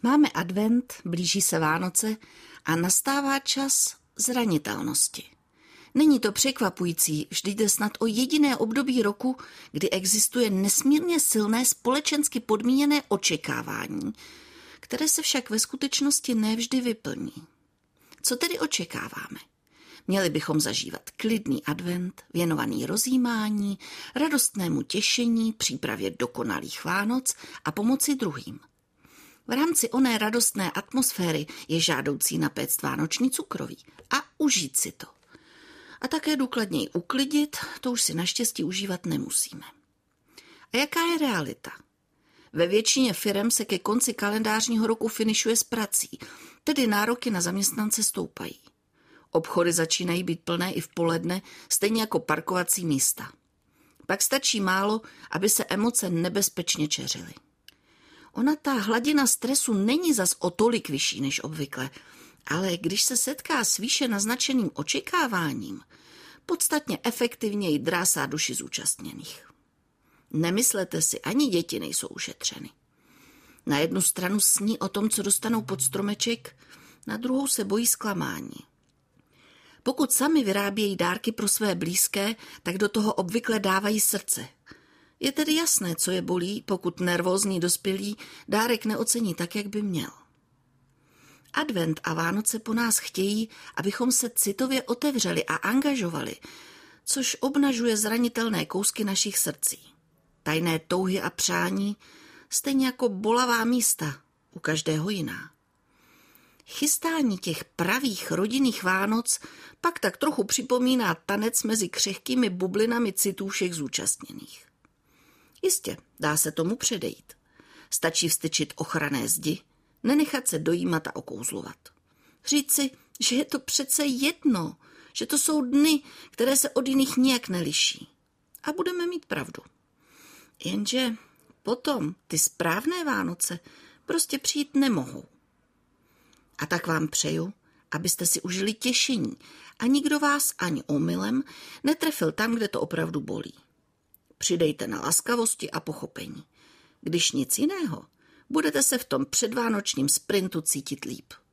Máme advent, blíží se Vánoce a nastává čas zranitelnosti. Není to překvapující, vždyť jde snad o jediné období roku, kdy existuje nesmírně silné společensky podmíněné očekávání, které se však ve skutečnosti nevždy vyplní. Co tedy očekáváme? Měli bychom zažívat klidný advent, věnovaný rozjímání, radostnému těšení, přípravě dokonalých Vánoc a pomoci druhým. V rámci oné radostné atmosféry je žádoucí napéct vánoční cukroví a užít si to. A také důkladněji uklidit, to už si naštěstí užívat nemusíme. A jaká je realita? Ve většině firem se ke konci kalendářního roku finišuje s prací, tedy nároky na zaměstnance stoupají. Obchody začínají být plné i v poledne, stejně jako parkovací místa. Pak stačí málo, aby se emoce nebezpečně čeřily. Ona ta hladina stresu není zas o tolik vyšší než obvykle, ale když se setká s výše naznačeným očekáváním, podstatně efektivněji drásá duši zúčastněných. Nemyslete si, ani děti nejsou ušetřeny. Na jednu stranu sní o tom, co dostanou pod stromeček, na druhou se bojí zklamání. Pokud sami vyrábějí dárky pro své blízké, tak do toho obvykle dávají srdce. Je tedy jasné, co je bolí, pokud nervózní dospělí dárek neocení tak, jak by měl. Advent a Vánoce po nás chtějí, abychom se citově otevřeli a angažovali, což obnažuje zranitelné kousky našich srdcí. Tajné touhy a přání, stejně jako bolavá místa, u každého jiná. Chystání těch pravých rodinných Vánoc pak tak trochu připomíná tanec mezi křehkými bublinami citů všech zúčastněných. Jistě, dá se tomu předejít. Stačí vstyčit ochranné zdi, nenechat se dojímat a okouzlovat. Říct si, že je to přece jedno, že to jsou dny, které se od jiných nijak neliší. A budeme mít pravdu. Jenže potom ty správné Vánoce prostě přijít nemohou. A tak vám přeju, abyste si užili těšení a nikdo vás ani omylem netrefil tam, kde to opravdu bolí. Přidejte na laskavosti a pochopení. Když nic jiného, budete se v tom předvánočním sprintu cítit líp.